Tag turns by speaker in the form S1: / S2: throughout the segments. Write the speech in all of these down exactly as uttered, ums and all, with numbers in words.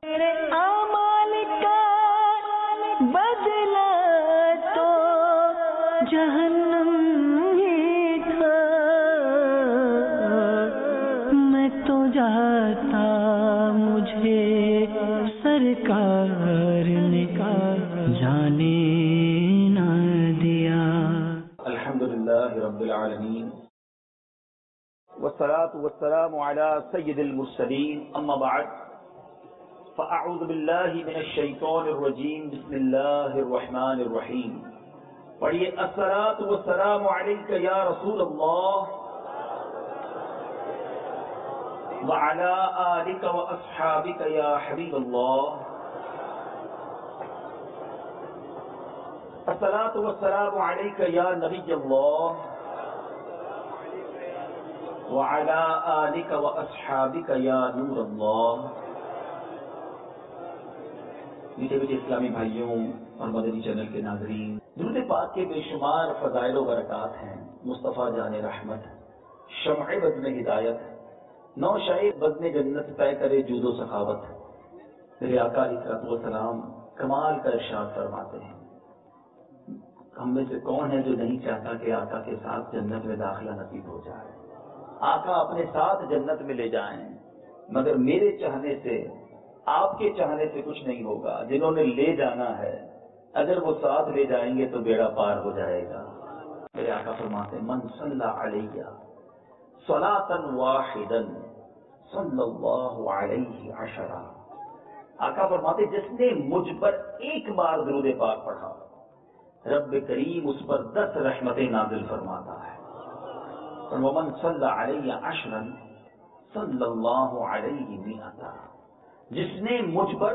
S1: میرے اعمال کا بدلہ تو جہنم ہی تھا، میں تو جاتا مجھے سرکار نے جانے نہ دیا۔
S2: الحمدللہ رب العالمین والصلاة والسلام على سید المرسلین، اما بعد فاعوذ باللہ من الشیطان الرجیم، بسم اللہ الرحمن الرحیم۔ پڑھیے الصلاة والسلام علیک یا رسول اللہ وعلی آلک واصحابک یا حبیب اللہ۔ الصلاة والسلام علیک یا نبی اللہ وعلی آلک واصحابک یا نور اللہ۔ میٹھے میٹھے اسلامی بھائیوں اور مدنی چینل کے ناظرین، درود پاک کے بے شمار فضائل و برکات ہیں۔ مصطفیٰ جان رحمت، شمع بزم ہدایت، نو شاہ بزم جنت طے کرے جود و سخاوت۔ میرے آقا علیہ الصلوۃ والسلام کمال کا ارشاد فرماتے ہیں، ہم میں سے کون ہے جو نہیں چاہتا کہ آقا کے ساتھ جنت میں داخلہ نصیب ہو جائے، آقا اپنے ساتھ جنت میں لے جائیں، مگر میرے چاہنے سے آپ کے چاہنے سے کچھ نہیں ہوگا۔ جنہوں نے لے جانا ہے اگر وہ ساتھ لے جائیں گے تو بیڑا پار ہو جائے گا۔ میرے آقا فرماتے ہیں، من صلی علیہ صلاۃ واحدا صلی اللہ علیہ عشرہ۔ آقا فرماتے جس نے مجھ پر ایک بار درود پاک پڑھا، رب کریم اس پر دس رحمتیں نازل فرماتا ہے۔ اور ومن صلی علیہ عشرا صلی اللہ علیہ مئۃ، جس نے مجھ پر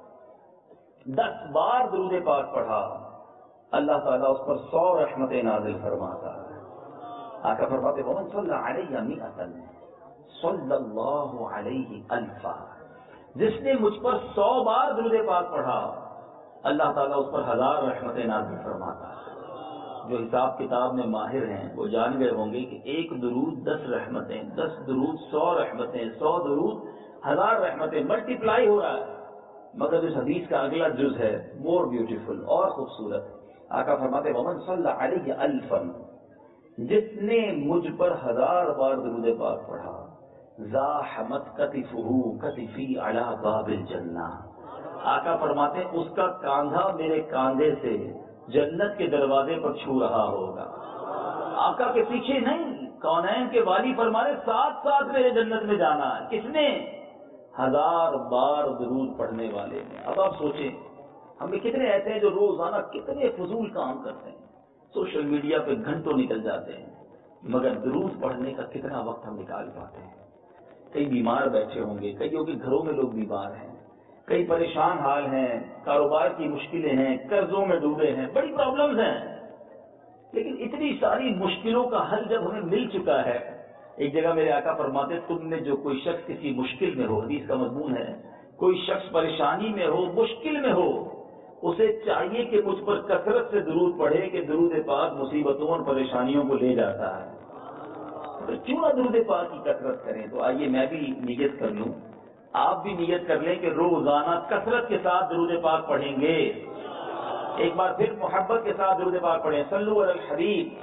S2: دس بار درود پاک پڑھا، اللہ تعالیٰ اس پر سو رحمتیں نازل فرماتا ہے۔ آقا فرماتے ومن صلی علیہ مئۃ صلی اللہ علیہ الفا، جس نے مجھ پر سو بار درود پاک پڑھا، اللہ تعالیٰ اس پر ہزار رحمتیں نازل فرماتا ہے۔ جو حساب کتاب میں ماہر ہیں وہ جان گئے ہوں گے کہ ایک درود دس رحمتیں، دس درود سو رحمتیں، سو درود ہزار رحمتیں، ملٹیپلائی ہو رہا ہے۔ مگر اس حدیث کا اگلا جز ہے مور بیوٹیفل اور خوبصورت۔ آقا فرماتے ومن صلی علیہ الفا، جس نے مجھ پر ہزار بار درود پاک پڑھا، زاحمت کتفہ کتفی علی باب الجنہ، آقا فرماتے ہیں اس کا کاندھا میرے کاندھے سے جنت کے دروازے پر چھو رہا ہوگا۔ آقا کے پیچھے نہیں، کونین کے والی فرمانے ساتھ ساتھ میرے جنت میں جانا ہے۔ کس نے؟ ہزار بار درود پڑھنے والے نے۔ اب آپ سوچیں، ہمیں کتنے ایسے ہیں جو روزانہ کتنے فضول کام کرتے ہیں، سوشل میڈیا پہ گھنٹوں نکل جاتے ہیں، مگر درود پڑھنے کا کتنا وقت ہم نکال پاتے ہیں؟ کئی بیمار بیٹھے ہوں گے، کئیوں کے گھروں میں لوگ بیمار ہیں، کئی پریشان حال ہیں، کاروبار کی مشکلیں ہیں، قرضوں میں ڈوبے ہیں، بڑی پرابلمز ہیں، لیکن اتنی ساری مشکلوں کا حل جب ہمیں مل چکا ہے، ایک جگہ میرے آقا فرماتے تم نے جو کوئی شخص کسی مشکل میں ہو، حدیث کا مضمون ہے، کوئی شخص پریشانی میں ہو، مشکل میں ہو، اسے چاہیے کہ مجھ پر کثرت سے درود پڑھے کہ درود پاک مصیبتوں اور پریشانیوں کو لے جاتا ہے۔ تو کیوں نہ درود پاک کی کثرت کریں؟ تو آئیے میں بھی نیت کر لوں، آپ بھی نیت کر لیں کہ روزانہ کثرت کے ساتھ درود پاک پڑھیں گے۔ ایک بار پھر محبت کے ساتھ درود پاک پڑھیں، صلو علی الحبیب۔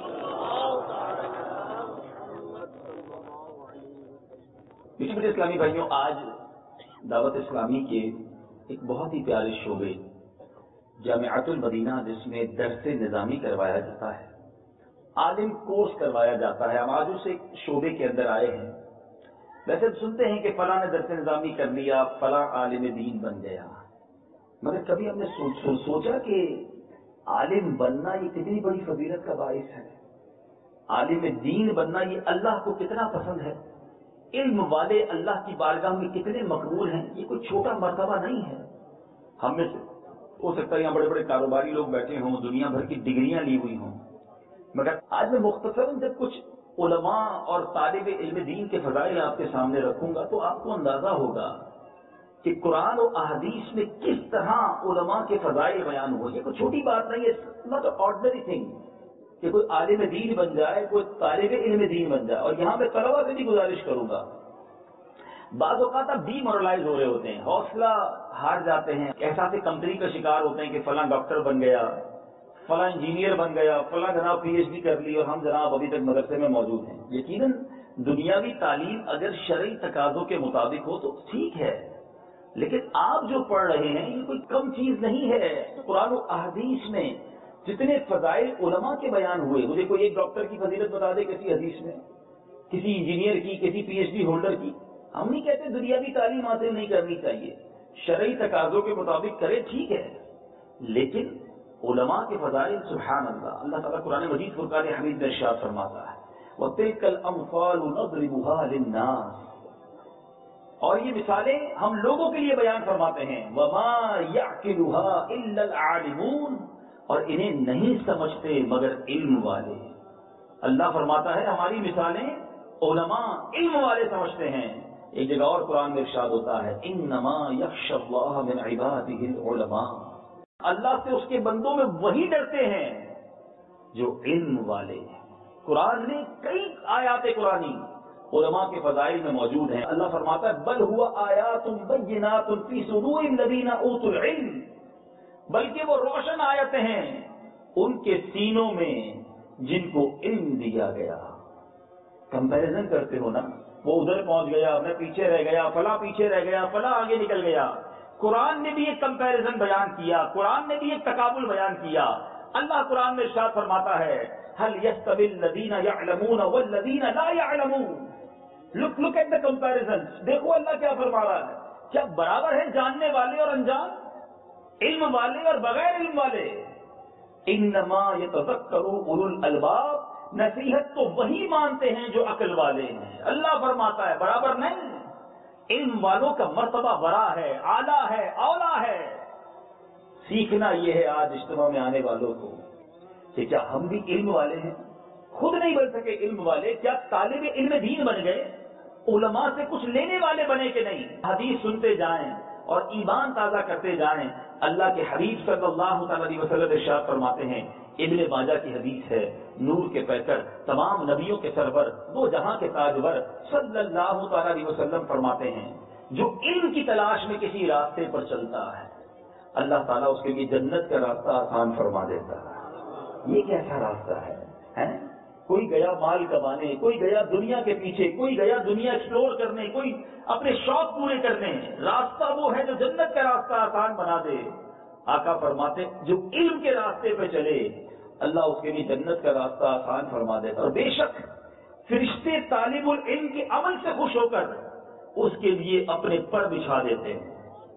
S2: میٹھے اسلامی بھائیوں، آج دعوت اسلامی کے ایک بہت ہی پیارے شعبے جامعۃ المدینہ، جس میں درس نظامی کروایا جاتا ہے، عالم کورس کروایا جاتا ہے، ہم آج اس ایک شعبے کے اندر آئے ہیں۔ ویسے سنتے ہیں کہ فلاں نے درس نظامی کر لیا، فلاں عالم دین بن گیا، مگر کبھی ہم نے سوچ سوچا کہ عالم بننا یہ کتنی بڑی فضیلت کا باعث ہے، عالم دین بننا یہ اللہ کو کتنا پسند ہے، علم والے اللہ کی بارگاہ میں کتنے مقبول ہیں، یہ کوئی چھوٹا مرتبہ نہیں ہے۔ ہم میں سے ہو سکتا ہے یہاں بڑے بڑے کاروباری لوگ بیٹھے ہوں، دنیا بھر کی ڈگریاں لی ہوئی ہوں، مگر آج میں مختصراً جب کچھ علماء اور طالب علم دین کے فضائل آپ کے سامنے رکھوں گا تو آپ کو اندازہ ہوگا کہ قرآن و احادیث میں کس طرح علماء کے فضائل بیان ہوئے۔ یہ کوئی چھوٹی بات نہیں ہے، ناٹ آرڈنری تھنگ کہ کوئی عالم دین بن جائے، کوئی طالب علم دین بن جائے۔ اور یہاں میں طلبہ سے بھی گزارش کروں گا، بعض اوقات آپ ڈی مورلائز ہو رہے ہوتے ہیں، حوصلہ ہار جاتے ہیں، احساس کمتری کا شکار ہوتے ہیں کہ فلاں ڈاکٹر بن گیا، فلاں انجینئر بن گیا، فلاں جناب پی ایچ ڈی کر لی اور ہم جناب ابھی تک مدرسے میں موجود ہیں۔ یقیناً دنیاوی تعلیم اگر شرعی تقاضوں کے مطابق ہو تو ٹھیک ہے، لیکن آپ جو پڑھ رہے ہیں یہ کوئی کم چیز نہیں ہے۔ قرآن و احادیث میں جتنے فضائل علماء کے بیان ہوئے، مجھے کوئی ایک ڈاکٹر کی فضیلت بتا دے کسی حدیث میں، کسی انجینئر کی، کسی پی ایچ ڈی ہولڈر کی۔ ہم نہیں کہتے دنیاوی تعلیم حاصل نہیں کرنی چاہیے، شرعی تقاضوں کے مطابق کرے ٹھیک ہے، لیکن علماء کے فضائل سبحان اللہ، اللہ تعالیٰ قرآن مجید فرقان حمید میں ارشاد فرماتا ہے وَتِلْكَ الْأَمْثَالُ نَضْرِبُهَا لِلنَّاسِ، اور یہ مثالیں ہم لوگوں کے لیے بیان فرماتے ہیں، وَمَا يَعْقِلُهَا إِلَّا الْعَالِمُونَ، اور انہیں نہیں سمجھتے مگر علم والے۔ اللہ فرماتا ہے ہماری مثالیں علماء علم والے سمجھتے ہیں۔ ایک جگہ اور قرآن میں ارشاد ہوتا ہے انما یخشی اللہ من عبادہ العلماء، اللہ سے اس کے بندوں میں وہی ڈرتے ہیں جو علم والے ہیں۔ قرآن نے کئی آیات قرآنی علماء کے فضائل میں موجود ہیں۔ اللہ فرماتا ہے بل ہوا آیات بینات فی صدور الذین اوتوا العلم، بلکہ وہ روشن آیتیں ہیں ان کے سینوں میں جن کو علم دیا گیا۔ کمپیریزن کرتے ہو نا، وہ ادھر پہنچ گیا، میں پیچھے رہ گیا، فلاں پیچھے رہ گیا، فلاں آگے نکل گیا۔ قرآن نے بھی ایک کمپیریزن بیان کیا، قرآن نے بھی ایک تقابل بیان کیا۔ اللہ قرآن میں ارشاد فرماتا ہے هل يستوي الذين يعلمون والذين لا يعلمون، لک لک ایٹ دا کمپیریزن، دیکھو اللہ کیا فرما رہا ہے، کیا برابر ہے جاننے والے اور انجان، علم والے اور بغیر علم والے؟ انما يتذكر اولو الالباب، نصیحت تو وہی مانتے ہیں جو عقل والے ہیں۔ اللہ فرماتا ہے برابر نہیں، علم والوں کا مرتبہ بڑا ہے، اعلیٰ ہے، اولا ہے۔ سیکھنا یہ ہے آج اجتماع میں آنے والوں کو کہ کیا ہم بھی علم والے ہیں؟ خود نہیں بن سکے علم والے، کیا طالب علم دین بن گئے؟ علماء سے کچھ لینے والے بنے کہ نہیں؟ حدیث سنتے جائیں اور ایمان تازہ کرتے جائیں۔ اللہ کے حبیب صلی اللہ تعالی علیہ وسلم ارشاد فرماتے ہیں، ابن ماجہ کی حدیث ہے، نور کے پیکر، تمام نبیوں کے سرور، دو جہاں کے تاجور صلی اللہ تعالی علیہ وسلم فرماتے ہیں جو علم کی تلاش میں کسی راستے پر چلتا ہے اللہ تعالیٰ اس کے لیے جنت کا راستہ آسان فرما دیتا ہے۔ یہ کیسا راستہ ہے, ہے؟ کوئی گیا مال کمانے, کوئی گیا دنیا کے پیچھے, کوئی گیا دنیا ایکسپلور کرنے, کوئی اپنے شوق پورے کرنے. راستہ وہ ہے جو جنت کا راستہ آسان بنا دے. آقا فرماتے جو علم کے راستے پہ چلے اللہ اس کے لیے جنت کا راستہ آسان فرما دیتا. اور بے شک فرشتے طالب العلم کے عمل سے خوش ہو کر اس کے لیے اپنے پر بچھا دیتے ہیں.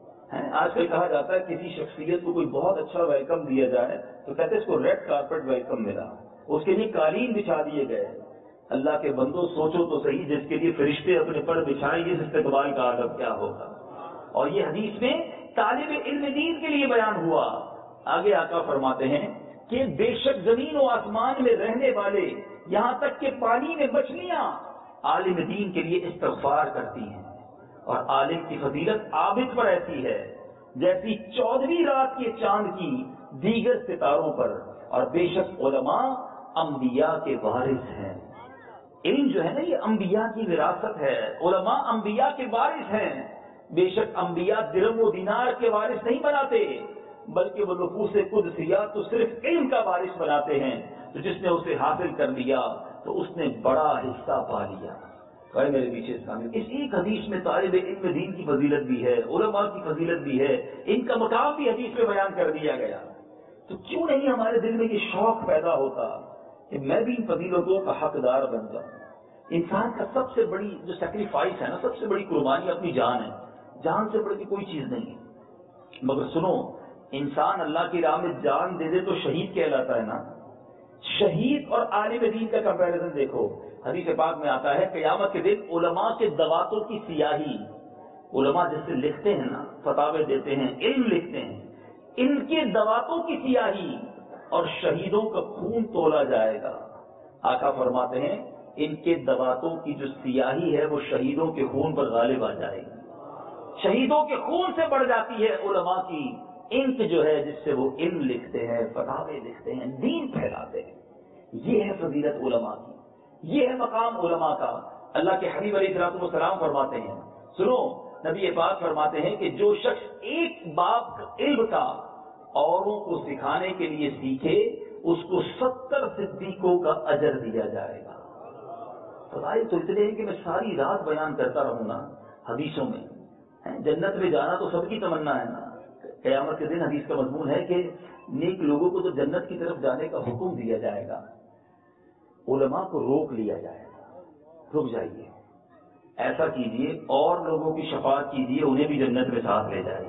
S2: آج کل کہا جاتا ہے کسی شخصیت کو کوئی بہت اچھا ویلکم دیا جائے تو کہتے ہیں اس کو ریڈ کارپیٹ ویلکم ملا, اس کے لیے قالین بچھا دیے گئے. اللہ کے بندو سوچو تو صحیح, جس کے لیے فرشتے اپنے پر بچھائیں گے اس استقبال کا عالم کیا ہوگا. اور یہ حدیث میں طالب علم دین کے لیے بیان ہوا. آگے آقا فرماتے ہیں کہ بے شک زمین و آسمان میں رہنے والے یہاں تک کہ پانی میں مچھلیاں عالم دین کے لیے استغفار کرتی ہیں. اور عالم کی فضیلت عابد پر ایسی ہے جیسی چودہویں رات کے چاند کی دیگر ستاروں پر. اور بے شک علماء انبیاء کے وارث ہیں. علم جو ہے نا یہ انبیاء کی وراثت ہے. علماء انبیاء کے وارث ہیں. بے شک انبیاء درہم و دینار کے وارث نہیں بناتے بلکہ وہ نفوس قدسیہ تو صرف علم کا وارث بناتے ہیں. تو جس نے اسے حاصل کر لیا تو اس نے بڑا حصہ پا لیا. میرے پیچھے اسلامی اس ایک حدیث میں طالب علم دین کی فضیلت بھی ہے, علماء کی فضیلت بھی ہے, ان کا مقام بھی حدیث میں بیان کر دیا گیا. تو کیوں نہیں ہمارے دل میں یہ شوق پیدا ہوتا کہ میں بھی ان فضیلتوں کا حقدار بن جاؤں. انسان کا سب سے بڑی جو سیکریفائس ہے نا, سب سے بڑی قربانی اپنی جان ہے. جان سے بڑھ کے کوئی چیز نہیں ہے. مگر سنو, انسان اللہ کی راہ میں جان دے دے تو شہید کہلاتا ہے نا. شہید اور عالم دین کا کمپیریزن دیکھو. حدیث پاک میں آتا ہے قیامت کے دن علماء کے دواتوں کی سیاہی, علماء جس سے لکھتے ہیں نا, فتاوے دیتے ہیں, علم لکھتے ہیں, ان کے دواتوں کی سیاہی اور شہیدوں کا خون تولا جائے گا. آقا فرماتے ہیں ان کے دواتوں کی جو سیاہی ہے وہ شہیدوں کے خون پر غالب آ جائے گی. شہیدوں کے خون سے بڑھ جاتی ہے علماء کی انک جو ہے جس سے وہ علم لکھتے ہیں, فتاوے لکھتے ہیں, دین پھیلاتے ہیں. یہ ہے فضیلت علماء کی, یہ ہے مقام علماء کا. اللہ کے حبیب علیہ الصلوۃ والسلام فرماتے ہیں سنو، نبی پاک فرماتے ہیں کہ جو شخص ایک باب علم کا اوروں کو سکھانے کے لیے سیکھے اس کو ستر صدیقوں کا اجر دیا جائے گا۔ فضائل تو اتنے ہیں کہ میں ساری رات بیان کرتا رہوں نا حدیثوں میں۔ جنت میں جانا تو سب کی تمنا ہے نا۔ قیامت کے دن حدیث کا مضمون ہے کہ نیک لوگوں کو تو جنت کی طرف جانے کا حکم دیا جائے گا، علماء کو روک لیا جائے گا، رک جائیے، ایسا کیجئے اور لوگوں کی شفاعت کیجئے، انہیں بھی جنت میں ساتھ لے جائیے۔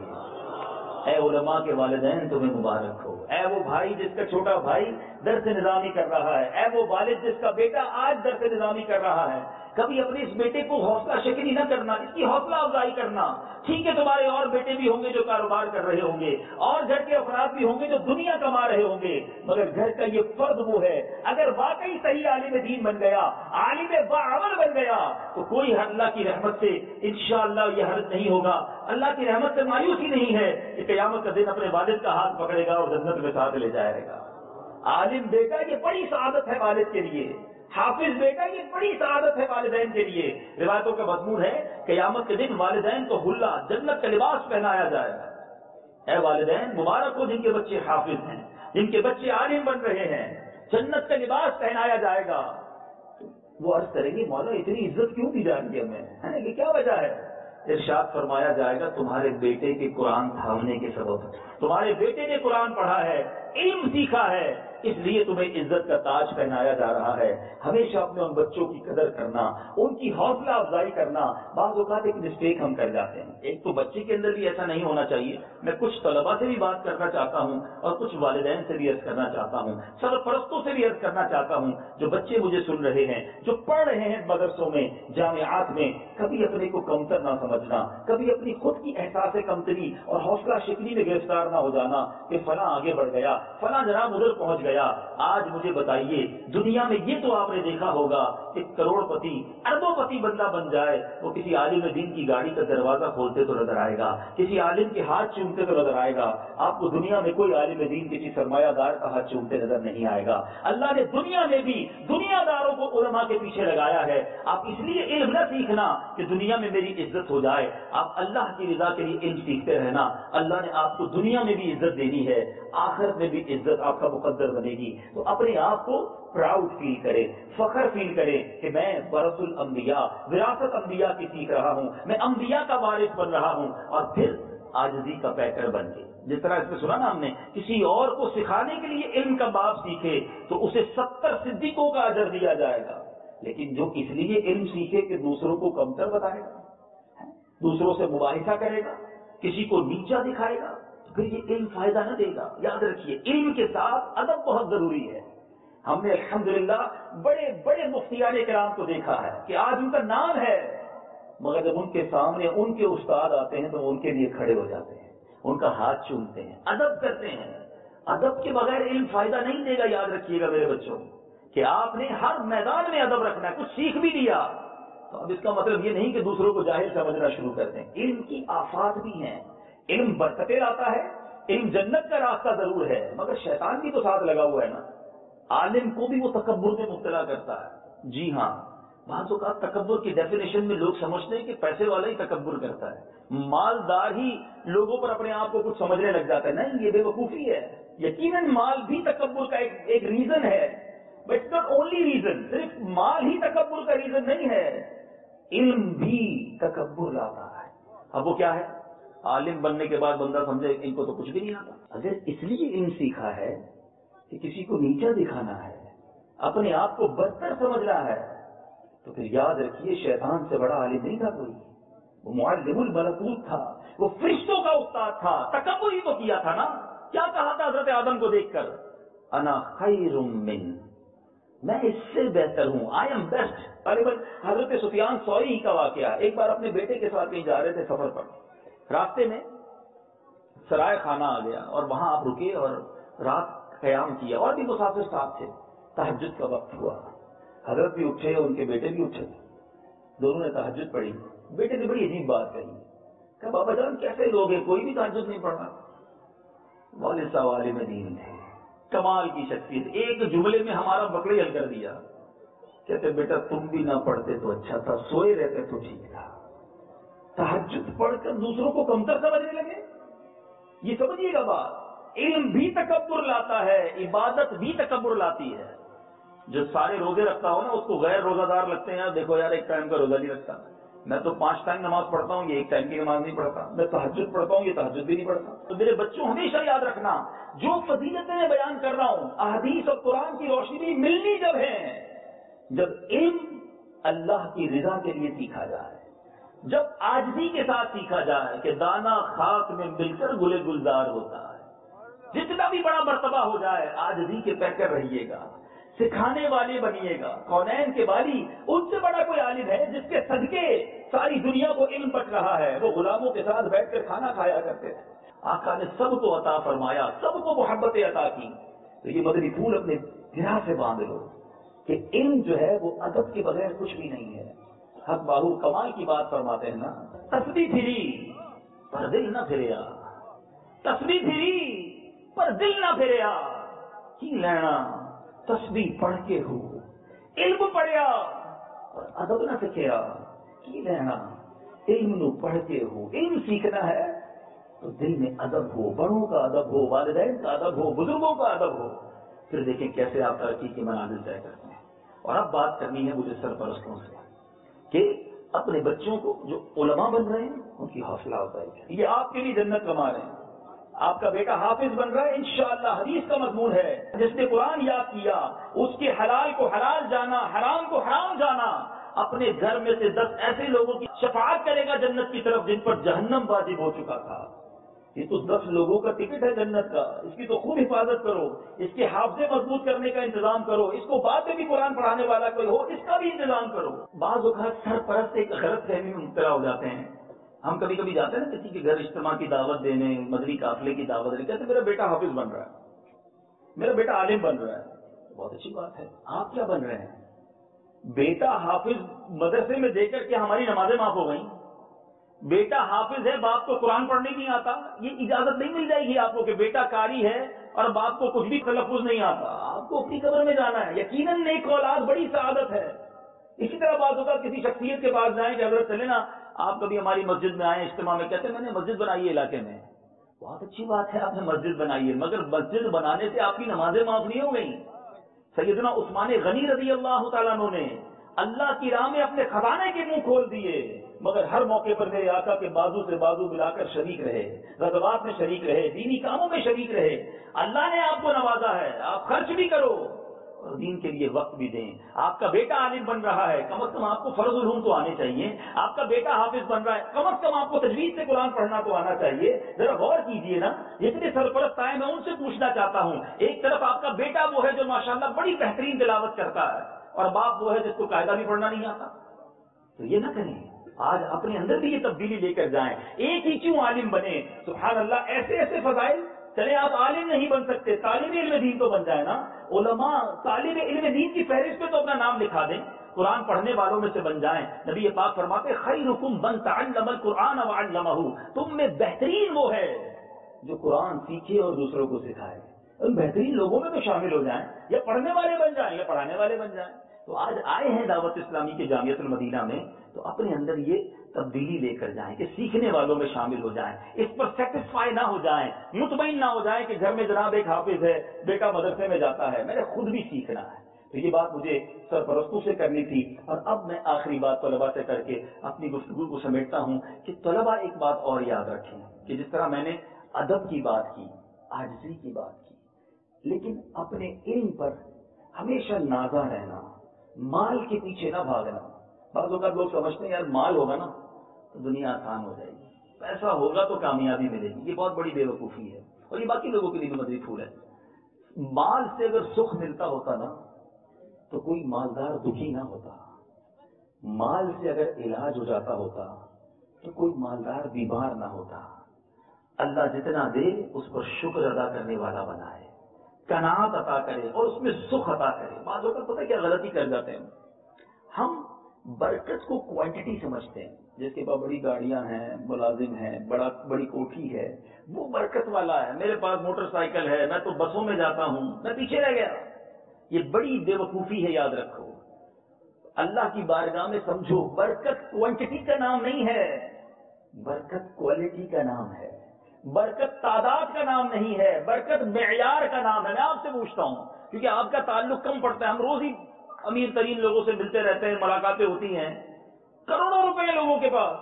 S2: اے علماء کے والدین تمہیں مبارک ہو، اے وہ بھائی جس کا چھوٹا بھائی درس نظامی کر رہا ہے، اے وہ والد جس کا بیٹا آج درس نظامی کر رہا ہے، کبھی اپنے اس بیٹے کو حوصلہ شکنی نہ کرنا، اس کی حوصلہ افزائی کرنا۔ ٹھیک ہے تمہارے اور بیٹے بھی ہوں گے جو کاروبار کر رہے ہوں گے، اور گھر کے افراد بھی ہوں گے جو دنیا کما رہے ہوں گے، مگر گھر کا یہ فرد وہ ہے، اگر واقعی صحیح عالم دین بن گیا، عالم باعمل بن گیا، تو کوئی اللہ کی رحمت سے انشاءاللہ یہ حرج نہیں ہوگا، اللہ کی رحمت سے مایوسی نہیں ہے کہ قیامت کا دن اپنے والد کا ہاتھ پکڑے گا اور جنت میں ساتھ لے جائے گا۔ عالم بیٹا یہ بڑی سعادت ہے والد کے لیے، حافظ بیٹا یہ بڑی سعادت ہے والدین کے لیے۔ روایتوں کا مضمون ہے قیامت کے دن والدین کو حلہ جنت کا لباس پہنایا جائے گا۔ اے والدین مبارک ہو جن کے بچے حافظ ہیں، جن کے بچے عالم بن رہے ہیں، جنت کا لباس پہنایا جائے گا۔ وہ عرض کریں گے مولا اتنی عزت کیوں دی جا رہی ہے ہمیں، یہ کیا وجہ ہے؟ ارشاد فرمایا جائے گا تمہارے بیٹے کے قرآن تھامنے کے سبب، تمہارے بیٹے نے قرآن پڑھا ہے، علم سیکھا ہے، اس لیے تمہیں عزت کا تاج پہنایا جا رہا ہے۔ ہمیشہ اپنے ان بچوں کی قدر کرنا، ان کی حوصلہ افزائی کرنا۔ بعض اوقات ایک مسٹیک ہم کر جاتے ہیں، ایک تو بچے کے اندر بھی ایسا نہیں ہونا چاہیے۔ میں کچھ طلباء سے بھی بات کرنا چاہتا ہوں اور کچھ والدین سے بھی عرض کرنا چاہتا ہوں، سرپرستوں سے بھی عرض کرنا چاہتا ہوں، جو بچے مجھے سن رہے ہیں، جو پڑھ رہے ہیں مدرسوں میں، جامعات میں، کبھی اپنے کو کمتر نہ سمجھنا، کبھی اپنی خود کی احساس کمتری اور حوصلہ شکنی میں گرفتار نہ ہو جانا کہ فلاں آگے بڑھ گیا، فلاں جناب ادھر پہنچ گیا۔ آج مجھے بتائیے دنیا میں یہ تو آپ نے دیکھا ہوگا کہ کروڑ پتی اربوں پتی بندہ بن جائے وہ کسی عالم دین کی گاڑی کا دروازہ کھولتے تو نظر آئے گا، کسی عالم کے ہاتھ چومتے تو نظر آئے گا۔ آپ کو دنیا میں کوئی عالم دین کسی سرمایہ دار کا ہاتھ چومتے نظر نہیں آئے گا۔ اللہ نے دنیا میں بھی دنیا داروں کو علماء کے پیچھے لگایا ہے۔ آپ اس لیے علم نہ سیکھنا کہ دنیا میں میری عزت ہو جائے، آپ اللہ کی رضا کے لیے علم سیکھتے رہنا۔ اللہ نے آپ کو دنیا میں بھی عزت دینی ہے، آخرت میں بھی عزت آپ کا مقدر بنے گی۔ تو اپنے آپ کو پراؤڈ فیل کرے، فخر فیل کرے کہ میں ورث الانبیاء، وراثت انبیاء کی سیکھ رہا ہوں، میں انبیاء کا وارث بن رہا ہوں، اور پھر عاجزی کا پیکر بن کے، جس طرح اس میں سنا نا ہم نے، کسی اور کو سکھانے کے لیے علم کا باب سیکھے تو اسے ستر صدیقوں کا اجر دیا جائے گا۔ لیکن جو اس لیے علم سیکھے کہ دوسروں کو کمتر بتائے گا، دوسروں سے مباحثہ کرے گا، کسی کو نیچا دکھائے گا، پھر یہ علم فائدہ نہ دے گا۔ یاد رکھیے علم کے ساتھ ادب بہت ضروری ہے۔ ہم نے الحمدللہ بڑے بڑے مفتیان کرام کو دیکھا ہے کہ آج ان کا نام ہے، مگر جب ان کے سامنے ان کے استاد آتے ہیں تو وہ ان کے لیے کھڑے ہو جاتے ہیں، ان کا ہاتھ چومتے ہیں، ادب کرتے ہیں۔ ادب کے بغیر علم فائدہ نہیں دے گا۔ یاد رکھیے گا میرے بچوں کہ آپ نے ہر میدان میں ادب رکھنا ہے۔ کچھ سیکھ بھی لیا تو اب اس کا مطلب یہ نہیں کہ دوسروں کو جاہل سمجھنا شروع کر دیں۔ علم کی آفات بھی ہیں، علم برکتیں لاتا ہے، علم جنت کا راستہ ضرور ہے، مگر شیطان بھی تو ساتھ لگا ہوا ہے نا۔ عالم کو بھی وہ تکبر میں مبتلا کرتا ہے۔ جی ہاں، بعض اوقات تکبر کی ڈیفینیشن میں لوگ سمجھتے ہیں کہ پیسے والا ہی تکبر کرتا ہے، مالدار ہی لوگوں پر اپنے آپ کو کچھ سمجھنے لگ جاتا ہے۔ نہیں، یہ بے وقوفی ہے۔ یقیناً مال بھی تکبر کا ایک ایک ریزن ہے، بٹ ناٹ اونلی ریزن۔ صرف مال ہی تکبر کا ریزن نہیں ہے، علم بھی تکبر لاتا ہے۔ اب وہ کیا ہے؟ عالم بننے کے بعد بندہ سمجھے ان کو تو کچھ بھی نہیں آتا۔ اگر اس لیے علم سیکھا ہے کہ کسی کو نیچا دکھانا ہے، اپنے آپ کو برتر سمجھنا ہے، تو پھر یاد رکھیے شیطان سے بڑا عالم نہیں تھا کوئی، وہ معلم الملکوت تھا، وہ فرشتوں کا استاد تھا۔ تکبر ہی تو کیا تھا نا۔ کیا کہا تھا حضرت آدم کو دیکھ کر؟ انا خیر من، میں اس سے بہتر ہوں، آئی ایم بیسٹ۔ غالباً حضرت سفیان ثوری کا واقعہ، ایک بار اپنے بیٹے کے ساتھ کہیں جا رہے تھے سفر پر، راستے میں سرائے خانہ آ گیا اور وہاں آپ رکے اور رات قیام کیا، اور بھی مسافر ساتھ تھے۔ تہجد کا وقت ہوا، حضرت بھی اٹھے، ان کے بیٹے بھی اٹھے، دونوں نے تہجد پڑھی۔ بیٹے نے بڑی عجیب بات کہی کہ بابا جان کیسے لوگ ہیں، کوئی بھی تہجد نہیں پڑھا؟ والد صاحب عالم دین تھے، کمال کی شخصیت، ایک جملے میں ہمارا بکڑے حل کر دیا۔ کہتے بیٹا تم بھی نہ پڑھتے تو اچھا تھا، سوئے رہتے تو ٹھیک تھا۔ تہجد پڑھ کر دوسروں کو کمتر سمجھنے لگے. یہ سمجھیے گا بات، علم بھی تکبر لاتا ہے، عبادت بھی تکبر لاتی ہے. جو سارے روزے رکھتا ہو نا اس کو غیر روزہ دار لگتے ہیں. دیکھو یار ایک ٹائم کا روزہ نہیں رکھتا، میں تو پانچ ٹائم نماز پڑھتا ہوں، یہ ایک ٹائم کی نماز نہیں پڑھتا. میں تہجد پڑھتا ہوں، یہ تہجد بھی نہیں پڑھتا. تو میرے بچوں ہمیشہ یاد رکھنا، جو فضیلتیں میں بیان کر رہا ہوں احادیث اور قرآن کی روشنی ملنی جب ہے جب علم اللہ کی رضا کے لیے سیکھا جائے، جب عاجزی کے ساتھ سیکھا جائے کہ دانا خاک میں مل کر گلے گلزار ہوتا ہے. جتنا بھی بڑا مرتبہ ہو جائے عاجزی کے پیکر رہیے گا، سکھانے والے بنیے گا. کونین کے والی ان سے بڑا کوئی عالم ہے جس کے صدقے ساری دنیا کو علم بٹ رہا ہے. وہ غلاموں کے ساتھ بیٹھ کر کھانا کھایا کرتے تھے. آقا نے سب کو عطا فرمایا، سب کو محبت عطا کی. تو یہ مدنی پھول اپنے گرہ سے باندھ لو کہ علم جو ہے وہ ادب کے بغیر کچھ بھی نہیں ہے. حق باہو کمال کی بات فرماتے ہیں نا، تسبیح پھری پر دل نہ پھریا، تسبیح پھری پر دل نہ پھریا. کی لینا تسبیح پڑھ کے ہو، علم پڑھیا اور ادب نہ سکھیا. کی لینا علم نو پڑھ کے ہو. علم سیکھنا ہے تو دل میں ادب ہو، بڑوں کا ادب ہو، والدین کا ادب ہو، بزرگوں کا ادب ہو. پھر دیکھیں کیسے آپ ترقی کی منازل طے کرتے ہیں. اور اب بات کرنی ہے مجھے سرپرستوں سے کہ اپنے بچوں کو جو علماء بن رہے ہیں ان کی حوصلہ افزائی کریں. یہ آپ کے لیے جنت کما رہے ہیں. آپ کا بیٹا حافظ بن رہا ہے، انشاءاللہ حدیث کا مضمون ہے، جس نے قرآن یاد کیا اس کے حلال کو حلال جانا، حرام کو حرام جانا. اپنے گھر میں سے دس ایسے لوگوں کی شفاعت کرے گا جنت کی طرف جن پر جہنم واجب ہو چکا تھا. یہ تو دس لوگوں کا ٹکٹ ہے جنت کا. اس کی تو خوب حفاظت کرو، اس کے حافظے مضبوط کرنے کا انتظام کرو. اس کو بعد میں بھی قرآن پڑھانے والا کوئی ہو اس کا بھی انتظام کرو. بعض اوقات سرپرست ایک غلط فہمی میں مبتلا ہو جاتے ہیں. ہم کبھی کبھی جاتے ہیں نا کسی کے گھر اجتماع کی دعوت دینے، مدنی قافلے کی دعوت دینے، کہتے ہیں میرا بیٹا حافظ بن رہا ہے، میرا بیٹا عالم بن رہا ہے. بہت اچھی بات ہے. آپ کیا بن رہے ہیں؟ بیٹا حافظ مدرسے میں دے کر کے ہماری نمازیں معاف ہو گئیں. بیٹا حافظ ہے، باپ کو قرآن پڑھنے نہیں آتا، یہ اجازت نہیں مل جائے گی آپ کو کہ بیٹا قاری ہے اور باپ کو کچھ بھی تلفظ نہیں آتا. آپ کو اپنی قبر میں جانا ہے. یقیناً نیک اولاد بڑی سعادت ہے. اسی طرح بات ہوتا کسی شخصیت کے پاس جائیں کہ حضرت چلے نا آپ کبھی ہماری مسجد میں آئے اجتماع میں، کہتے ہیں میں نے مسجد بنائی ہے علاقے میں. بہت اچھی بات ہے آپ نے مسجد بنائی ہے، مگر مسجد بنانے سے آپ کی نمازیں معاف نہیں ہو گئیں. سیدنا عثمان غنی رضی اللہ تعالیٰ عنہ نے اللہ کی راہ میں اپنے خزانے کے منہ کھول دیے، مگر ہر موقع پر میرے آقا کے بازو سے بازو ملا کر شریک رہے، غزوات میں شریک رہے، دینی کاموں میں شریک رہے. اللہ نے آپ کو نوازا ہے، آپ خرچ بھی کرو اور دین کے لیے وقت بھی دیں. آپ کا بیٹا عالم بن رہا ہے، کم از کم آپ کو فرض العلوم تو آنے چاہیے. آپ کا بیٹا حافظ بن رہا ہے، کم از کم آپ کو تجوید سے قرآن پڑھنا تو آنا چاہیے. ذرا غور کیجئے نا، جتنے سرپرست آئے میں ان سے پوچھنا چاہتا ہوں. ایک طرف آپ کا بیٹا وہ ہے جو ماشاءاللہ بڑی بہترین تلاوت کرتا ہے، اور باپ وہ ہے جس کو قاعدہ بھی پڑھنا نہیں آتا. تو یہ نہ کریں. آج اپنے اندر بھی یہ تبدیلی لے کر جائیں. ایک ہی کیوں عالم بنے؟ سبحان اللہ، ایسے ایسے فضائل. چلے آپ عالم نہیں بن سکتے، طالب علم دین تو بن جائے نا. علماء طالب علم دین کی فہرست پہ تو اپنا نام لکھا دیں، قرآن پڑھنے والوں میں سے بن جائیں. نبی پاک فرماتے خیرکم من تعلم القرآن وعلمہ، تم میں بہترین وہ ہے جو قرآن سیکھے اور دوسروں کو سکھائے. ان بہترین لوگوں میں تو شامل ہو جائیں، یا پڑھنے والے بن جائیں یا پڑھانے والے بن جائیں. تو آج آئے ہیں دعوت اسلامی کے جامعۃ المدینہ میں، تو اپنے اندر یہ تبدیلی لے کر جائیں کہ سیکھنے والوں میں شامل ہو جائیں. اس پر سیٹسفائی نہ ہو جائیں، مطمئن نہ ہو جائیں کہ گھر میں جناب ایک حافظ ہے، بیٹا مدرسے میں جاتا ہے، میں نے خود بھی سیکھنا ہے. تو یہ بات مجھے سرپرستوں سے کرنی تھی. اور اب میں آخری بات طلباء سے کر کے اپنی گفتگو کو سمیٹتا ہوں کہ طلباء ایک بات اور یاد رکھیں کہ جس طرح میں نے ادب کی بات کی، عاجزی کی بات کی، لیکن اپنے علم پر ہمیشہ نازا رہنا، مال کے پیچھے نہ بھاگنا. بعض اوقات لوگ سمجھتے ہیں یار مال ہوگا نا تو دنیا آسان ہو جائے گی، پیسہ ہوگا تو کامیابی ملے گی. یہ بہت بڑی بے وقوفی ہے، اور یہ باقی لوگوں کے لیے بھی مدری پھول ہے. مال سے اگر سکھ ملتا ہوتا نا تو کوئی مالدار دکھی نہ ہوتا. مال سے اگر علاج ہو جاتا ہوتا تو کوئی مالدار بیمار نہ ہوتا. اللہ جتنا دے اس پر شکر ادا کرنے والا بنائے، قناعت عطا کرے اور اس میں سکھ عطا کرے. بعض اوقات پتہ کیا غلطی کر جاتے ہیں ہم، برکت کو کوانٹٹی سمجھتے ہیں. جس کے پاس بڑی گاڑیاں ہیں، ملازم ہیں، بڑا بڑی کوٹھی ہے، وہ برکت والا ہے. میرے پاس موٹر سائیکل ہے، میں تو بسوں میں جاتا ہوں، میں پیچھے رہ گیا. یہ بڑی بے وقوفی ہے، یاد رکھو. اللہ کی بارگاہ میں سمجھو برکت کوانٹٹی کا نام نہیں ہے، برکت کوالٹی کا نام ہے، برکت تعداد کا نام نہیں ہے، برکت معیار کا نام ہے. میں آپ سے پوچھتا ہوں کیونکہ آپ کا تعلق کم پڑتا ہے، ہم روز ہی امیر ترین لوگوں سے ملتے رہتے ہیں، ملاقاتیں ہوتی ہیں، کروڑوں روپے لوگوں کے پاس،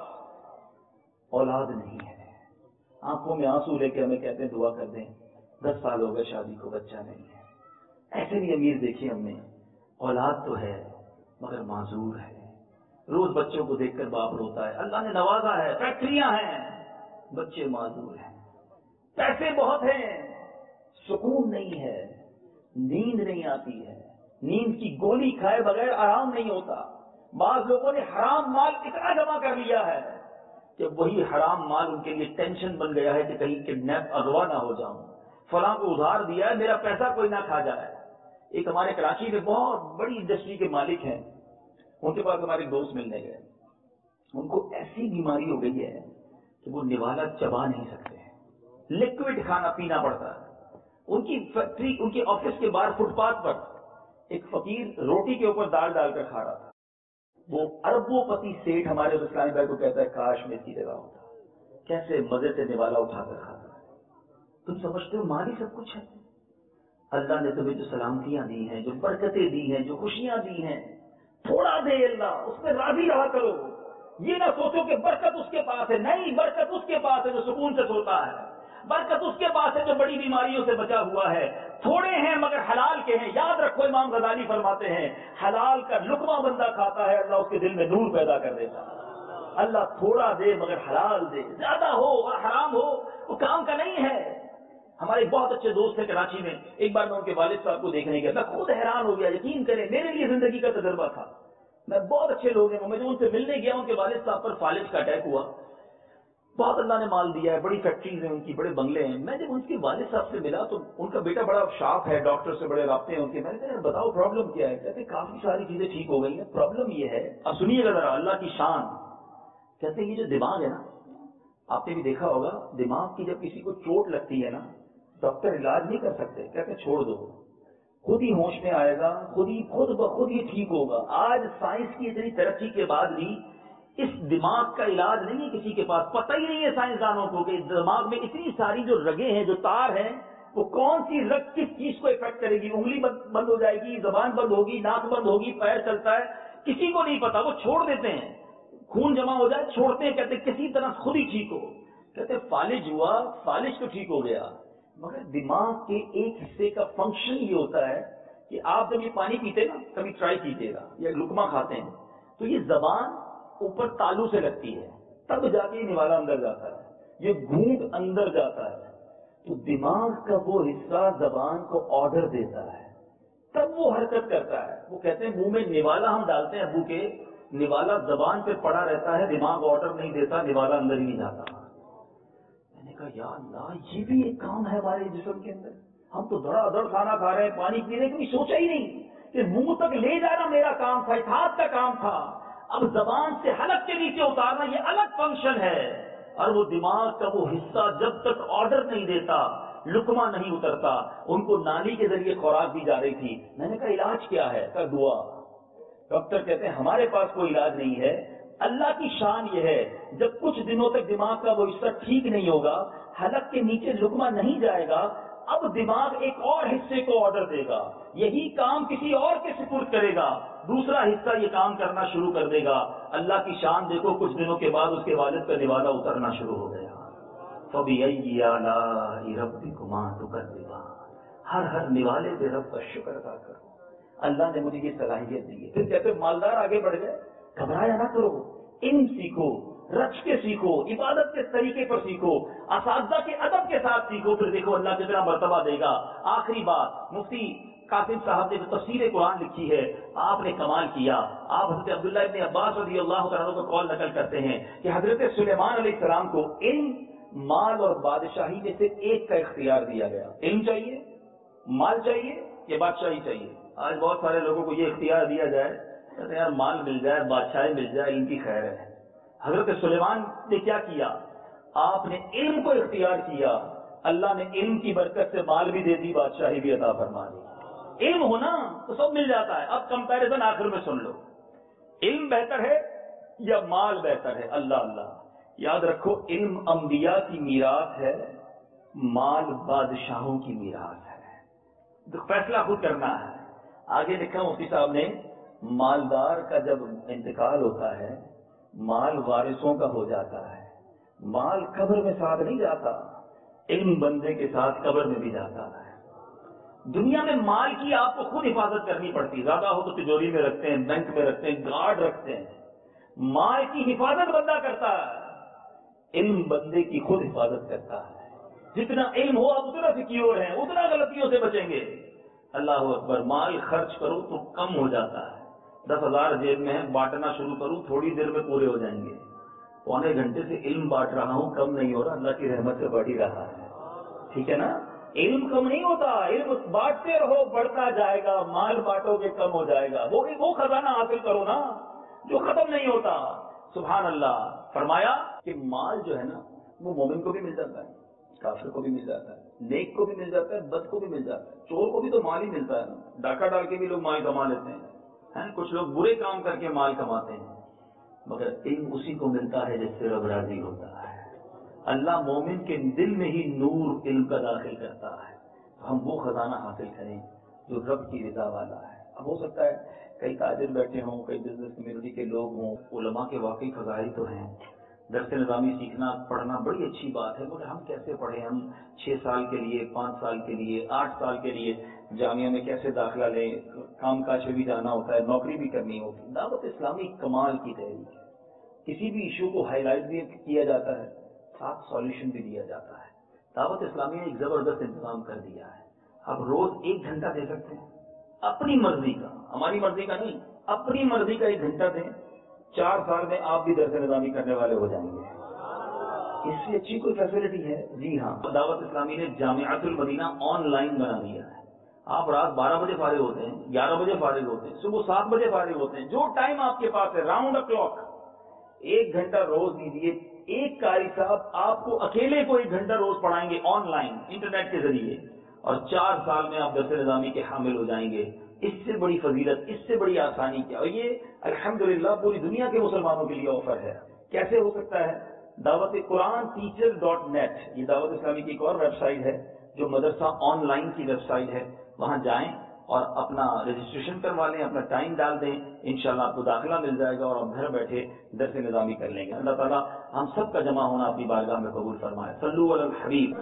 S2: اولاد نہیں ہے، آنکھوں میں آنسو لے کے ہمیں کہتے ہیں دعا کر دیں، دس سال ہو گئے شادی کو، بچہ نہیں ہے. ایسے بھی امیر دیکھیے ہم نے، اولاد تو ہے مگر معذور ہے. روز بچوں کو دیکھ کر باپ روتا ہے. اللہ نے نوازا ہے، فیکٹریاں ہیں، بچے معذور ہیں، پیسے بہت ہیں، سکون نہیں ہے، نیند نہیں آتی ہے، نیند کی گولی کھائے بغیر آرام نہیں ہوتا. بعض لوگوں نے حرام مال اتنا جمع کر لیا ہے کہ وہی حرام مال ان کے لیے ٹینشن بن گیا ہے کہ کہیں کڈنیپ اغوا نہ ہو جاؤں، فلاں کو ادھار دیا ہے میرا پیسہ کوئی نہ کھا جائے. ایک ہمارے کراچی میں بہت بڑی انڈسٹری کے مالک ہیں، ان کے پاس ہمارے دوست ملنے گئے. ان کو ایسی بیماری ہو گئی ہے کہ وہ نوالا چبا نہیں سکتے ہیں، لکوڈ کھانا پینا پڑتا ہے. ان کی فیکٹری، ان کے آفس کے باہر فٹ پاتھ پر ایک فقیر روٹی کے اوپر دال ڈال کر کھا رہا تھا. وہ اربوں پتی سیٹھ ہمارے اسلامی بھائی کو کہتا ہے کاش میں اس کی جگہ ہوتا، کیسے مزے سے نوالا اٹھا کر کھاتا ہے. تم سمجھتے ہو مال ہی سب کچھ ہے؟ اللہ نے تمہیں جو سلامتیاں دی ہیں، جو برکتیں دی ہیں، جو خوشیاں دی ہیں، تھوڑا دے اللہ، اس میں راضی رہا کرو. یہ نہ سوچو کہ برکت اس کے پاس ہے، نہیں، برکت اس کے پاس ہے جو سکون سے سوتا ہے، برکت اس کے پاس ہے جو بڑی بیماریوں سے بچا ہوا ہے. تھوڑے ہیں مگر حلال کے ہیں. یاد رکھو امام غزالی فرماتے ہیں حلال کا لقمہ بندہ کھاتا ہے اللہ اس کے دل میں نور پیدا کر دیتا ہے. اللہ تھوڑا دے مگر حلال دے، زیادہ ہو اور حرام ہو وہ کام کا نہیں ہے. ہمارے بہت اچھے دوست ہیں کراچی میں، ایک بار میں ان کے والد صاحب کو دیکھنے گیا، میں خود حیران ہو گیا. یقین کریں میرے لیے زندگی کا تجربہ تھا. میں بہت اچھے لوگ ہیں، میں جو ان سے ملنے گیا ان کے والد صاحب پر فالج کا اٹیک ہوا. بہت اللہ نے مال دیا ہے، بڑی فیکٹریز ہیں ان کی، بڑے بنگلے ہیں. میں جب ان کے والد صاحب سے ملا تو ان کا بیٹا بڑا شاپ ہے، ڈاکٹر سے بڑے رابطے ہیں ان کے. میں نے کہا بتاؤ پرابلم کیا ہے؟ کہتے کافی ساری چیزیں ٹھیک ہو گئی ہیں، پرابلم یہ ہے. اب سنیے گا ذرا اللہ کی شان. کہتے ہیں یہ جو دماغ ہے نا، آپ نے بھی دیکھا ہوگا دماغ کی جب کسی کو چوٹ لگتی ہے نا ڈاکٹر علاج نہیں کر سکتے، کہتے چھوڑ دو، خود ہی ہوش میں آئے گا، خود ہی خود بخود ہی ٹھیک ہوگا. آج سائنس کی اتنی ترقی کے بعد بھی اس دماغ کا علاج نہیں ہے کسی کے پاس. پتہ ہی نہیں ہے سائنسدانوں کو کہ دماغ میں اتنی ساری جو رگیں ہیں، جو تار ہیں، وہ کون سی رگ کس چیز کو افیکٹ کرے گی. انگلی بند ہو جائے گی، زبان بند ہوگی، ناک بند ہوگی، پیر چلتا ہے، کسی کو نہیں پتا. وہ چھوڑ دیتے ہیں، خون جمع ہو جائے چھوڑتے ہیں، کہتے کسی طرح خود ہی ٹھیک ہو. کہتے فالج ہوا، فالج تو ٹھیک ہو گیا، مگر دماغ کے ایک حصے کا فنکشن یہ ہوتا ہے کہ آپ جب یہ پانی پیتے نا، کبھی ٹرائی کیجیے گا، یا لقمہ کھاتے ہیں تو یہ زبان اوپر تالو سے لگتی ہے، تب جا کے نوالا اندر جاتا ہے، یہ گھونٹ اندر جاتا ہے. تو دماغ کا وہ حصہ زبان کو آرڈر دیتا ہے، تب وہ حرکت کرتا ہے. وہ کہتے ہیں منہ میں نوالا ہم ڈالتے ہیں ابو کے، نوالا زبان پہ پڑا رہتا ہے، دماغ آرڈر نہیں دیتا، نوالا اندر ہی نہیں جاتا. میں نے کہا یا اللہ یہ بھی ایک کام ہے ہمارے جسم کے اندر. ہم تو دھڑا دھڑ کھانا کھا رہے ہیں، پانی پینے کی سوچا ہی نہیں کہ منہ تک لے جانا میرا کام تھا، اس ہاتھ کا کام تھا. اب زبان سے حلق کے نیچے اتارنا یہ الگ فنکشن ہے. اور وہ دماغ کا وہ حصہ جب تک آرڈر نہیں دیتا، لقمہ نہیں اترتا. ان کو نالی کے ذریعے خوراک دی جا رہی تھی. میں نے کہا علاج کیا ہے؟ کہا دعا. ڈاکٹر کہتے ہیں ہمارے پاس کوئی علاج نہیں ہے. اللہ کی شان یہ ہے جب کچھ دنوں تک دماغ کا وہ حصہ ٹھیک نہیں ہوگا، حلق کے نیچے لقمہ نہیں جائے گا، اب دماغ ایک اور حصے کو آرڈر دے گا، یہی کام کسی اور کے سپرد کرے گا، دوسرا حصہ یہ کام کرنا شروع کر دے گا. اللہ کی شان دیکھو، کچھ دنوں کے بعد اس کے والد کا نوالا اترنا شروع ہو گیا. فَبِأَيِّ آلَاءِ رَبِّكُمَا تُكَذِّبَانِ. ہر ہر نوالے پہ رب کا شکر ادا کرو. اللہ نے مجھے یہ صلاحیت دی ہے. پھر کہتے مالدار آگے بڑھ گئے، گھبرایا نہ کرو، علم سیکھو، رچ کے سیکھو، عبادت کے طریقے پر سیکھو، اساتذہ کے ادب کے ساتھ سیکھو، پھر دیکھو اللہ کتنا مرتبہ دے گا. آخری بات، مفتی قاسم صاحب نے جو تفسیر قرآن لکھی ہے، آپ نے کمال کیا. آپ حضرت عبداللہ ابن عباس رضی اللہ تعالیٰ کو قول نقل کرتے ہیں کہ حضرت سلیمان علیہ السلام کو علم، مال اور بادشاہی میں سے ایک کا اختیار دیا گیا. علم چاہیے، مال چاہیے یا بادشاہی چاہیے؟ آج بہت سارے لوگوں کو یہ اختیار دیا جائے، کہتے ہیں یار مال مل جائے، بادشاہی مل جائے، ان کی خیر ہے. حضرت سلیمان نے کیا کیا؟ آپ نے علم کو اختیار کیا. اللہ نے علم کی برکت سے مال بھی دے دی، بادشاہی بھی عطا فرما دی. علم ہونا تو سب مل جاتا ہے. اب کمپیریزن آخر میں سن لو، علم بہتر ہے یا مال بہتر ہے؟ اللہ اللہ. یاد رکھو علم انبیاء کی میراث ہے، مال بادشاہوں کی میراث ہے، تو فیصلہ خود کرنا ہے۔ آگے لکھا مفتی صاحب نے، مالدار کا جب انتقال ہوتا ہے مال وارثوں کا ہو جاتا ہے، مال قبر میں ساتھ نہیں جاتا، علم بندے کے ساتھ قبر میں بھی جاتا ہے۔ دنیا میں مال کی آپ کو خود حفاظت کرنی پڑتی، زیادہ ہو تو تجوری میں رکھتے ہیں، بینک میں رکھتے ہیں، گارڈ رکھتے ہیں، مال کی حفاظت بندہ کرتا ہے، علم بندے کی خود حفاظت کرتا ہے۔ جتنا علم ہو آپ اتنا سیکیور ہیں، اتنا غلطیوں سے بچیں گے۔ اللہ اکبر، مال خرچ کرو تو کم ہو جاتا ہے، دس ہزار جیب میں ہے، بانٹنا شروع کروں تھوڑی دیر میں پورے ہو جائیں گے۔ پونے گھنٹے سے علم بانٹ رہا ہوں، کم نہیں ہو رہا، اللہ کی رحمت سے بڑھ ہی رہا ہے، ٹھیک ہے نا؟ علم کم نہیں ہوتا، علم بانٹتے رہو بڑھتا جائے گا، مال بانٹو گے کم ہو جائے گا، وہ وہ خزانہ حاصل کرو نا جو ختم نہیں ہوتا۔ سبحان اللہ۔ فرمایا کہ مال جو ہے نا وہ مومن کو بھی مل جاتا ہے، کافر کو بھی مل جاتا ہے، نیک کو بھی مل جاتا ہے، بد کو بھی مل جاتا ہے، چور کو بھی تو مال ہی ملتا ہے نا، ڈاکہ ڈال کے بھی لوگ مال کما لیتے ہیں، کچھ لوگ برے کام کر کے مال کماتے ہیں، مگر علم اسی کو ملتا ہے جس سے رب راضی ہوتا ہے۔ اللہ مومن کے دل میں ہی نور علم کا داخل کرتا ہے، تو ہم وہ خزانہ حاصل کریں جو رب کی رضا والا ہے۔ اب ہو سکتا ہے کئی تاجر بیٹھے ہوں، کئی بزنس کمیونٹی کے لوگ ہوں، علماء کے واقعی فضائل تو ہیں، درس نظامی سیکھنا پڑھنا بڑی اچھی بات ہے، مگر ہم کیسے پڑھیں؟ ہم چھ سال کے لیے، پانچ سال کے لیے، آٹھ سال کے لیے جامعہ میں کیسے داخلہ لیں؟ کام کاج میں بھی جانا ہوتا ہے، نوکری بھی کرنی ہوتی ہے۔ دعوت اسلامی کمال کی تحریک ہے، کسی بھی ایشو کو ہائی لائٹ بھی کیا جاتا ہے، ساتھ سالوشن بھی دیا جاتا ہے۔ دعوت اسلامی نے ایک زبردست انتظام کر دیا ہے، آپ روز ایک گھنٹہ دے سکتے ہیں اپنی مرضی کا، ہماری مرضی کا نہیں، اپنی مرضی کا ایک گھنٹہ دیں، چار سال میں آپ بھی درس نظامی کرنے والے ہو جائیں گے۔ اس سے اچھی کوئی فیسلٹی ہے؟ جی ہاں، دعوت اسلامی نے جامعۃ المدینہ آن لائن بنا دیا ہے۔ آپ رات بارہ بجے فارغ ہوتے ہیں، گیارہ بجے فارغ ہوتے ہیں، صبح سات بجے فارغ ہوتے ہیں، جو ٹائم آپ کے پاس ہے راؤنڈ دا کلاک ایک گھنٹہ روز دیجیے۔ ایک قاری صاحب آپ کو اکیلے کو ایک گھنٹہ روز پڑھائیں گے آن لائن انٹرنیٹ کے ذریعے، اور چار سال میں آپ درس نظامی کے حامل ہو جائیں گے۔ اس سے بڑی فضیلت، اس سے بڑی آسانی کیا؟ اور یہ الحمدللہ پوری دنیا کے مسلمانوں کے لیے آفر ہے۔ کیسے ہو سکتا ہے؟ دعوت قرآن ٹیچر ڈاٹ نیٹ، یہ دعوت اسلامی کی ایک اور ویب سائٹ ہے جو مدرسہ آن لائن کی ویب سائٹ ہے، وہاں جائیں اور اپنا رجسٹریشن کروا لیں، اپنا ٹائم ڈال دیں، انشاءاللہ آپ کو داخلہ مل جائے گا اور آپ گھر بیٹھے درس نظامی کر لیں گے۔ اللہ تعالیٰ ہم سب کا جمع ہونا اپنی بارگاہ میں قبول فرمائے۔ صلو علی الحبیب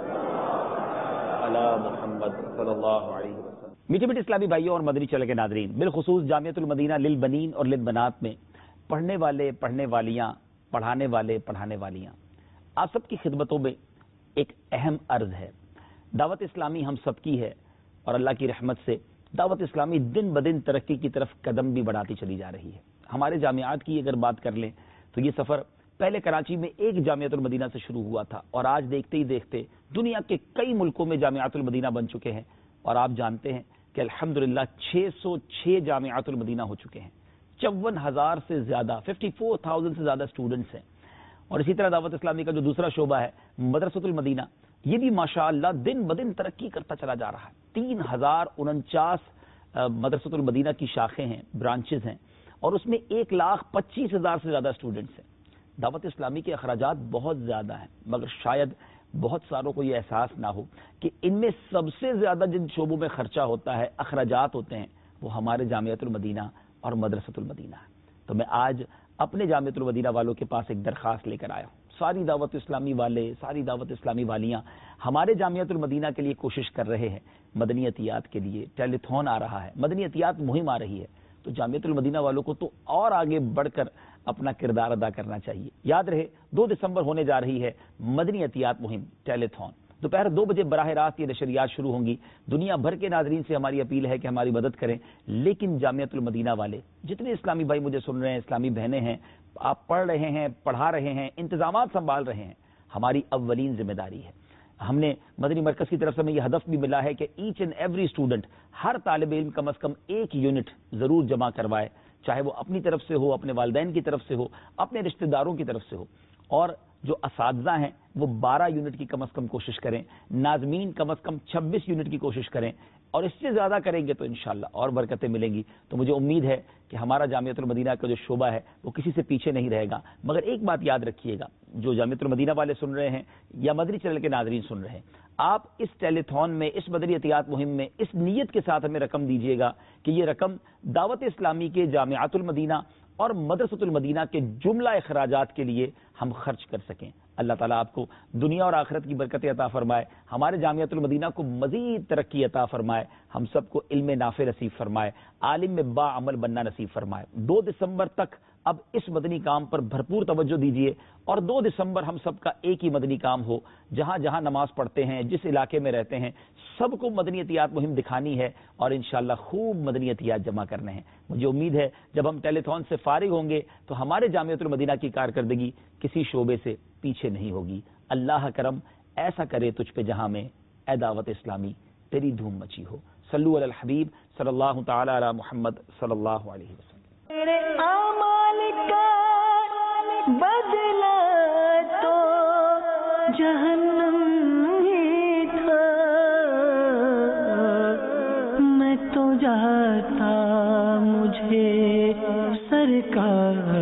S2: علی محمد صلی اللہ علیہ وسلم۔
S3: میٹھے میٹھے اسلامی بھائیوں اور مدنی چینل کے ناظرین، بالخصوص جامعۃ المدینہ للبنین اور للبنات میں پڑھنے والے پڑھنے والیاں، پڑھانے والے پڑھانے والیاں، آپ سب کی خدمتوں میں ایک اہم عرض ہے۔ دعوت اسلامی ہم سب کی ہے، اور اللہ کی رحمت سے دعوت اسلامی دن بدن ترقی کی طرف قدم بھی بڑھاتی چلی جا رہی ہے۔ ہمارے جامعات کی اگر بات کر لیں تو یہ سفر پہلے کراچی میں ایک جامعۃ المدینہ سے شروع ہوا تھا، اور آج دیکھتے ہی دیکھتے دنیا کے کئی ملکوں میں جامعۃ المدینہ بن چکے ہیں، اور آپ جانتے ہیں کہ الحمدللہ چھ سو چھ جامعۃ المدینہ ہو چکے ہیں، چون ہزار سے زیادہ ففٹی فور تھاؤزینڈ سے زیادہ اسٹوڈنٹس ہیں۔ اور اسی طرح دعوت اسلامی کا جو دوسرا شعبہ ہے مدرسۃ المدینہ، یہ بھی ماشاءاللہ دن بدن ترقی کرتا چلا جا رہا ہے۔ تین ہزار انچاس مدرسۃ المدینہ کی شاخیں ہیں، برانچز ہیں، اور اس میں ایک لاکھ پچیس ہزار سے زیادہ اسٹوڈنٹس ہیں۔ دعوت اسلامی کے اخراجات بہت زیادہ ہیں، مگر شاید بہت ساروں کو یہ احساس نہ ہو کہ ان میں سب سے زیادہ جن شعبوں میں خرچہ ہوتا ہے، اخراجات ہوتے ہیں، وہ ہمارے جامعۃ المدینہ اور مدرسۃ المدینہ ہے۔ تو میں آج اپنے جامعۃ المدینہ والوں کے پاس ایک درخواست لے کر آیا ہوں۔ ساری دعوت اسلامی والے، ساری دعوت اسلامی والیاں ہمارے جامعۃ المدینہ کے لیے کوشش کر رہے ہیں، مدنی عطیات کے لیے ٹیلی تھون آ رہا ہے، مدنی عطیات مہم آ رہی ہے، تو جامعۃ المدینہ والوں کو تو اور آگے بڑھ کر اپنا کردار ادا کرنا چاہیے۔ یاد رہے دو دسمبر ہونے جا رہی ہے مدنی عطیات مہم ٹیلی تھون، دوپہر دو بجے براہ راست یہ نشریات شروع ہوں گی۔ دنیا بھر کے ناظرین سے ہماری اپیل ہے کہ ہماری مدد کریں، لیکن جامعۃ المدینہ والے، جتنے اسلامی بھائی مجھے سن رہے ہیں، اسلامی بہنیں ہیں، آپ پڑھ رہے ہیں، پڑھا رہے ہیں، انتظامات سنبھال رہے ہیں، ہماری اولین ذمہ داری ہے۔ ہم نے مدنی مرکز کی طرف سے ہمیں یہ ہدف بھی ملا ہے کہ ایچ اینڈ ایوری اسٹوڈنٹ، ہر طالب علم کم از کم ایک یونٹ ضرور جمع کروائے، چاہے وہ اپنی طرف سے ہو، اپنے والدین کی طرف سے ہو، اپنے رشتہ داروں کی طرف سے ہو، اور جو اساتذہ ہیں وہ بارہ یونٹ کی کم از کم کوشش کریں، ناظمین کم از کم چھبیس یونٹ کی کوشش کریں، اور اس سے زیادہ کریں گے تو انشاءاللہ اور برکتیں ملیں گی. تو مجھے امید ہے کہ ہمارا جامعۃ المدینہ کا جو شعبہ ہے وہ کسی سے پیچھے نہیں رہے گا. مگر ایک بات یاد رکھیے گا, جو جامعۃ المدینہ والے سن رہے ہیں یا مدنی چینل کے ناظرین سن رہے ہیں, آپ اس ٹیلی تھون میں, اس مدنی احتیاط مہم میں اس نیت کے ساتھ ہمیں رقم دیجیے گا کہ یہ رقم دعوت اسلامی کے جامعۃ المدینہ اور مدرسۃ المدینہ کے جملہ اخراجات کے لیے ہم خرچ کر سکیں. اللہ تعالیٰ آپ کو دنیا اور آخرت کی برکت عطا فرمائے, ہمارے جامعۃ المدینہ کو مزید ترقی عطا فرمائے, ہم سب کو علم نافع نصیب فرمائے, عالم میں با عمل بننا نصیب فرمائے. دو دسمبر تک اب اس مدنی کام پر بھرپور توجہ دیجیے, اور دو دسمبر ہم سب کا ایک ہی مدنی کام ہو. جہاں جہاں نماز پڑھتے ہیں, جس علاقے میں رہتے ہیں, سب کو مدنی احتیاط مہم دکھانی ہے اور انشاءاللہ خوب مدنی احتیاط جمع کرنے ہیں. مجھے امید ہے جب ہم ٹیلی تھون سے فارغ ہوں گے تو ہمارے جامعۃ المدینہ کی کارکردگی کسی شعبے سے پیچھے نہیں ہوگی. اللہ کرم ایسا کرے تجھ پہ جہاں میں, اے دعوت اسلامی تیری دھوم مچی ہو. صلو علی الحبیب صلی اللہ تعالی علی محمد صلی اللہ علیہ وسلم.
S1: میرے اعمال کا بدلہ تو جہنم ہی تھا, میں تو جاتا مجھے سرکار